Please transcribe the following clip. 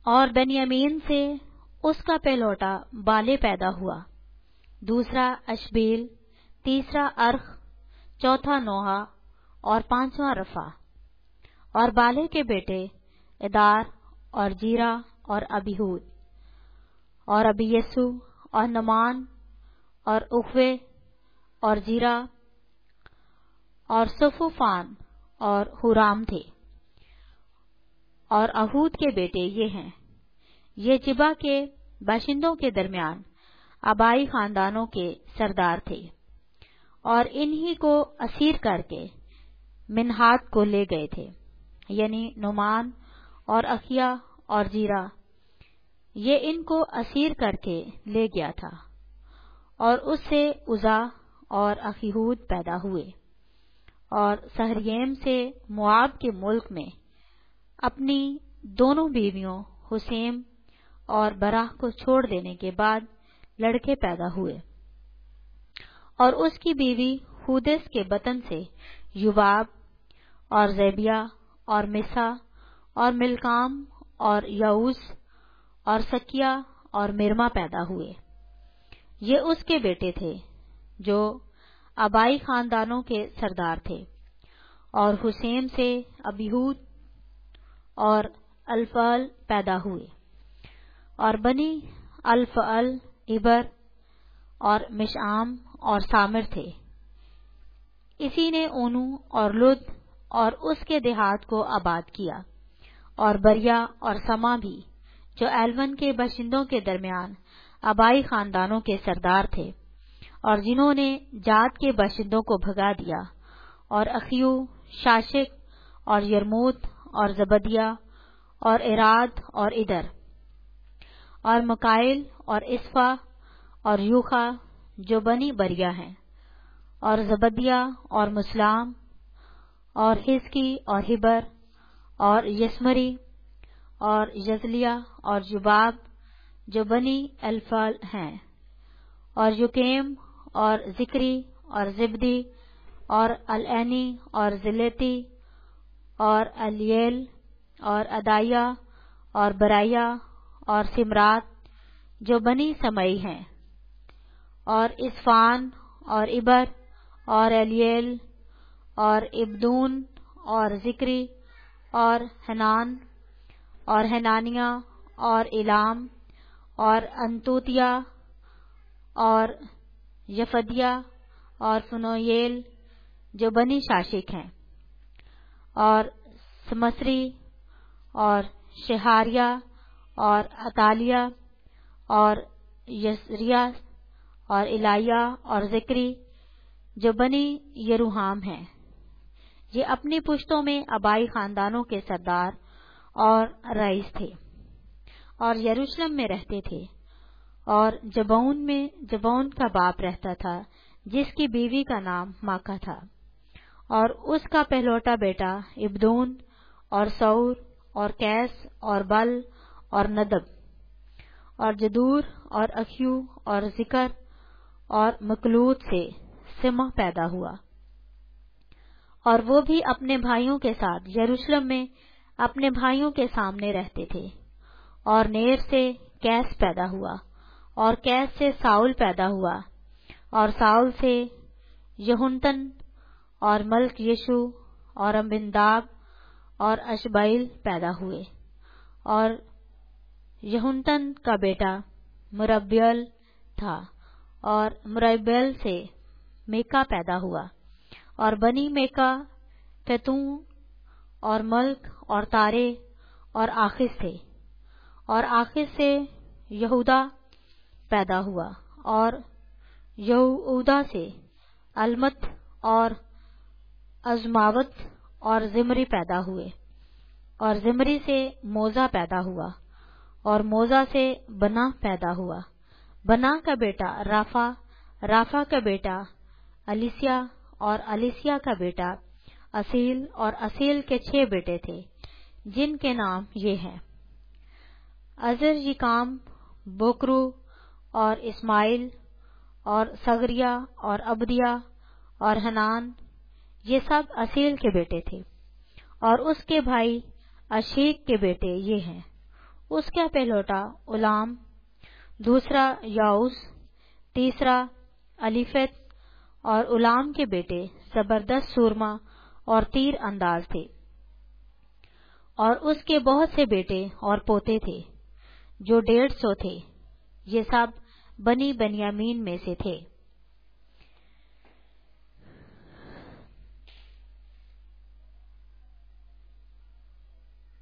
और बेन्यामीन से उसका पहलौठा बाले पैदा हुआ, दूसरा अशबेल, तीसरा अर्ख, चौथा नोहा और पांचवां रफा। और बाले के बेटे इदार और जीरा और अबीहूद और अबीयसु और नमान और उखवे और जीरा और सफूफान और हुराम थे। और अहूद के बेटे ये हैं। ये जिबा के बाशिंदों के दरमियान आबाई खानदानों के सरदार थे, और इन्हीं को असीर करके मिन्हात को ले गए थे, यानी नुमान और अखिया और जीरा, ये इनको असीर करके ले गया था। और उससे उजा और अखीहूद पैदा हुए। और सहरियम से मुआब के मुल्क में अपनी दोनों बीवियों हुसैम और बराह को छोड़ देने के बाद लड़के पैदा हुए। और उसकी बीवी हुदेस के बतन से युबाब और ज़ेबिया और मिसा और मिल्काम और यऊस और सकिया और मिर्मा पैदा हुए। ये उसके बेटे थे जो आबाई खानदानों के सरदार थे। और हुसैम से अबीहूद और अल्फअल पैदा हुए। और बनी अल्फअल इबर और मिशाम और सामिर थे। इसी ने ओनू और लुद और उसके देहात को आबाद किया। और बरिया और समा भी, जो एलवन के बाशिंदों के दरमियान आबाई खानदानों के सरदार थे, और जिन्होंने जात के बाशिंदों को भगा दिया। और अखियू, शाशिक और यरमूत और जबदिया और इराद और इदर और मकाइल और इस्फा और यूखा, जो बनी बरिया हैं। और जबदिया और मुसलाम और हिजकी और हिबर और यस्मरी और यजलिया और जुबाब, जो बनी अल्फाल हैं। और युकेम और जिक्री और जिब्दी और अलएनी और जिलेती और अलियल और अदाया और बराया और सिमरात, जो बनी समई हैं। और इस्फान और इबर और एलियल और इब्दून और जिक्री और हनान और हनानिया और इलाम और अंतोतिया और यफदिया और फुनोयेल, जो बनी शाशिक हैं। और समसरी और शहारिया और अतालिया और यसरिया और इलाया और जिक्री, जो बनी यरूहाम हैं। ये अपनी पुश्तों में आबाई खानदानों के सरदार और रईस थे, और यरूशलेम में रहते थे। और जबौन में जबौन का बाप रहता था, जिसकी बीवी का नाम माका था। और उसका पहलौठा बेटा इब्दून और सऊर और कैस और बल और नदब और जदूर और अख्यू और जिकर और मकलूद से सिमा पैदा हुआ। और वो भी अपने भाइयों के साथ यरूशलेम में अपने भाइयों के सामने रहते थे। और नेर से कैस पैदा हुआ, और कैस से साउल पैदा हुआ, और साउल से यहुनतन और मल्क यीशु और अम्बिंदाब और अशबाइल पैदा हुए। और यहुनतन का बेटा मुरब्बेल था, और मुरब्बेल से मेका पैदा हुआ। और बनी मेका फतू और मल्क और तारे और आखिस थे। और आखिस से यहूदा पैदा हुआ। और यहूदा से अलमत और अजमावत और जिमरी पैदा हुए। और जिमरी से मोजा पैदा हुआ। और मोजा से बना पैदा हुआ। बना का बेटा राफा, राफा का बेटा अलिसिया, और अलिसिया का बेटा असील, और असील के 6 बेटे थे, जिनके नाम ये हैं: अजर, यिकाम, बोकरू और इस्माइल और सगरिया और अबदिया और हनान। ये सब असील के बेटे थे। और उसके भाई अशीक के बेटे ये हैं: उसका पहलौठा उलाम, दूसरा याऊस, तीसरा अलीफेत, और उलाम के बेटे जबरदस्त सूरमा और तीर अंदाज थे। और उसके बहुत से बेटे और पोते थे जो 150 थे। ये सब बनी बनियामीन में से थे।